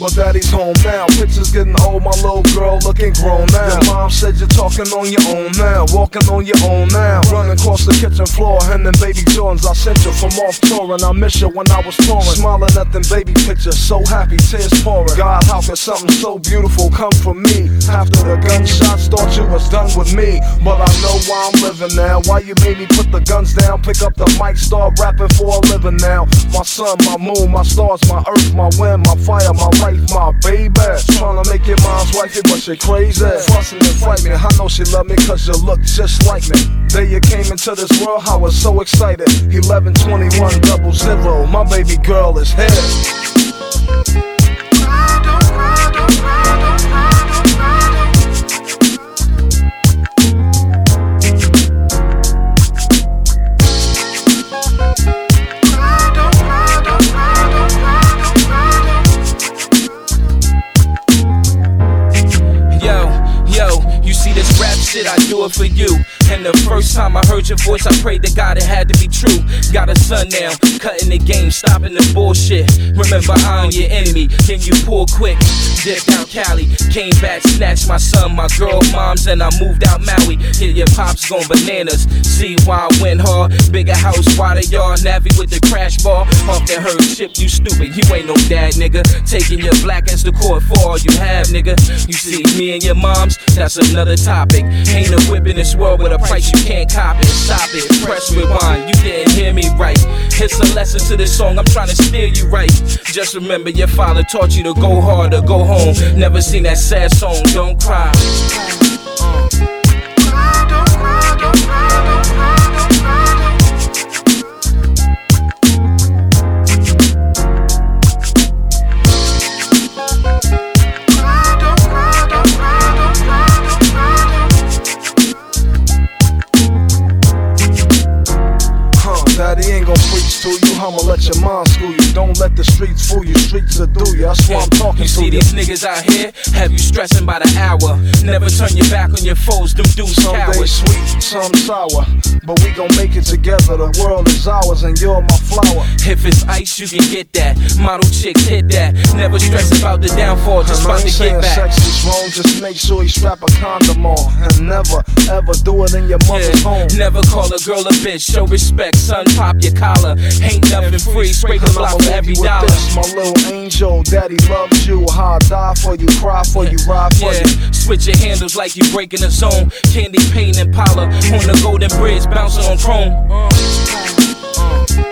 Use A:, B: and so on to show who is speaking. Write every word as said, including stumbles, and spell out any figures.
A: but daddy's home now. Pictures getting old, my little girl looking grown now. Your mom said you're talking on your own now, walking on your own now. Running across the kitchen floor, and then baby Jordans I sent you from off touring. I miss you when I was touring, smiling at them baby pictures, so happy, tears pouring. God, how could something so beautiful come from me? After the gunshots, thought you was done with me, but I know why I'm living now. Why you made me put the guns down, pick up the mic, start rapping for a living now. My sun, my moon, my stars, my earth, my wind, my fire, my life, my baby. Trying to make your mom's wifey, but she crazy. Fussing and fighting, I know she love me cause you look just like me. Day you came into this world, I was so excited. Eleven twenty-one double zero, my baby girl is here. I do it for you. And the first time I heard your voice, I prayed to God it had to be true. Got a son now, cutting the game, stopping the bullshit. Remember, I'm your enemy, then you pull quick. Dipped out Cali, came back, snatched my son, my girl, moms, and I moved out Maui. Hear your pops going bananas. See why I went hard. Bigger house, wider yard, Navy with the crash bar. Off the herd ship, you stupid, you ain't no dad, nigga. Taking your black ass to court for all you have, nigga. You see, me and your moms, that's another topic. Ain't a whip in this world with a price you can't cop it. Stop it, press rewind, you didn't hear me right. It's a lesson to this song, I'm trying to steer you right. Just remember your father taught you to go hard or go home. Never seen that sad song, don't cry. uh. Daddy ain't gon' preach to you, I'ma let your mom school you. Don't let the streets fool you, streets will do you. That's why I'm talking
B: you
A: to you.
B: See these niggas out here, have you stressing by the hour. Never turn your back on your foes, them dudes
A: some
B: cowards.
A: Some days sweet, some sour, but we gon' make it together. The world is ours and you're my flower.
B: If it's ice, you can get that. Model chicks hit that. Never stress about the downfall, just about to get back.
A: Sex is wrong, just make sure you strap a condom on. And never, ever do it in your mother's
B: yeah.
A: home.
B: Never call a girl a bitch, show respect, son, pop your collar. Ain't nothing free, scrape the block for every dollar.
A: This, my little angel, daddy loves you. How I die for you, cry for you, ride for
B: yeah.
A: you.
B: Switch your handles like you breaking a zone. Candy paint and Impala on the Golden Bridge, bouncing on chrome. Uh, uh.